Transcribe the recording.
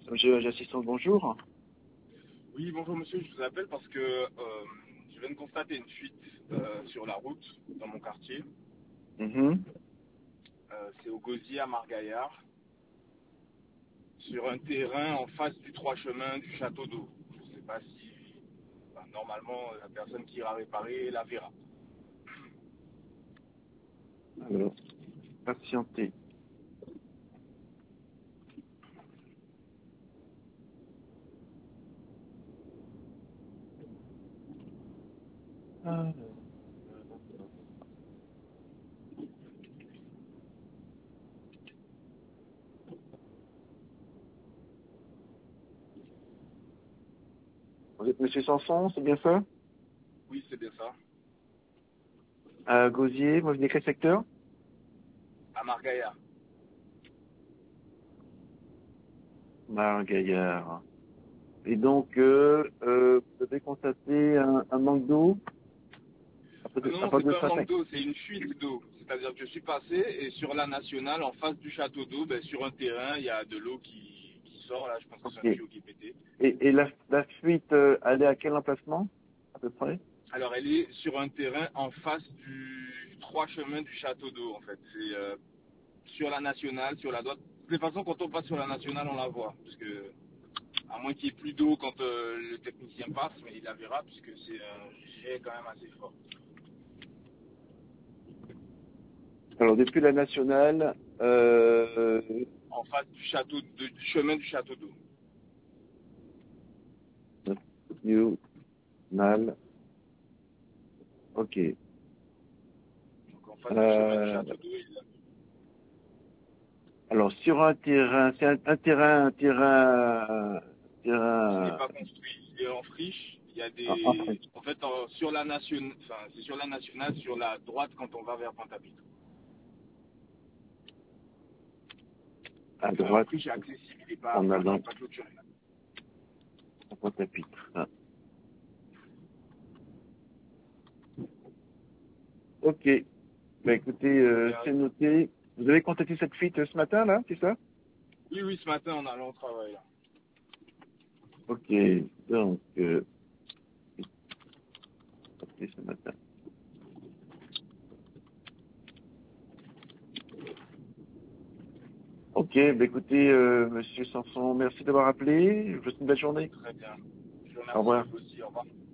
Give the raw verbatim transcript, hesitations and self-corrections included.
Monsieur l'assistant, bonjour. Oui, bonjour monsieur, je vous appelle parce que euh, je viens de constater une fuite euh, sur la route dans mon quartier. Mhm. Euh, c'est au Gosier à Margaillard, sur un terrain en face du trois chemins du château d'eau. Je ne sais pas si, bah, normalement, la personne qui ira réparer la verra. Alors, patientez. Alors, vous êtes Monsieur Sanson, c'est bien ça? Oui, c'est bien ça. À Gosier, vous venez quel secteur? À Margaillard. Margaillard. Et donc, euh, euh, vous avez constaté un, un manque d'eau à part Euh, de, à non, part c'est de pas un ce matin? manque d'eau, c'est une fuite d'eau. C'est-à-dire que je suis passé et sur la nationale, en face du château d'eau, ben, sur un terrain, il y a de l'eau qui, qui sort. Là, je pense que c'est Ok. un tuyau qui est pété. Et, et la, la fuite, euh, elle est à quel emplacement, à peu près? Alors, elle est sur un terrain en face du trois chemins du château d'eau, en fait. C'est euh, sur la nationale, sur la droite. De toute façon, quand on passe sur la nationale, on la voit. Parce que, à moins qu'il y ait plus d'eau quand euh, le technicien passe, mais il la verra, puisque c'est un jet quand même assez fort. Alors, depuis la nationale, euh, En face du château, de- du chemin du château d'eau. nationale, ok. Donc, en face du chemin du Euh, château d'eau, il Alors, sur un terrain, c'est un, un terrain, un terrain, un il n'est terrain, pas construit. Il est en friche. Il y a en, en des... fait, En fait, en- sur la nationale, enfin, c'est sur la nationale, sur la droite quand on va vers Pointe-à-Pitre. à Enfin, en droite, friche, est accessible. Il n'est pas, en enfin, il allant est pas clôturé. à Pointe-à-Pitre. Ah. Ok. Bah, écoutez, euh, c'est noté. Vous avez contacté cette fuite euh, ce matin, là, c'est ça? Oui, oui, ce matin, en allant au travail. Là. Ok. Donc, euh, contacté ce matin. Ok. Bah, écoutez, euh, Monsieur Sanson, merci d'avoir appelé. Je vous souhaite une belle journée. Très bien. Je vous Au remercie, revoir. vous aussi. Au revoir.